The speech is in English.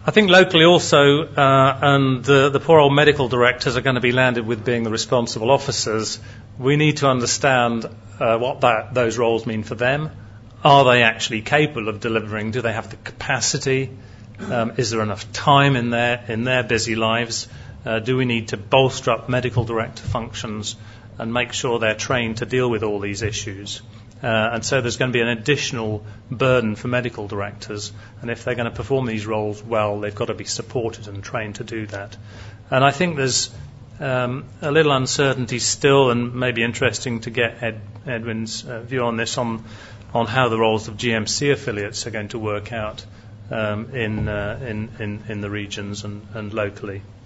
I think locally also, and the poor old medical directors are going to be landed with being the responsible officers. We need to understand what those roles mean for them. Are they actually capable of delivering? Do they have the capacity? Is there enough time in their busy lives? Do we need to bolster up medical director functions and make sure they're trained to deal with all these issues? And so there's going to be an additional burden for medical directors, and if they're going to perform these roles well, they've got to be supported and trained to do that. And I think there's a little uncertainty still, and maybe interesting to get Edwin's view on this, on how the roles of GMC affiliates are going to work out in the regions and locally.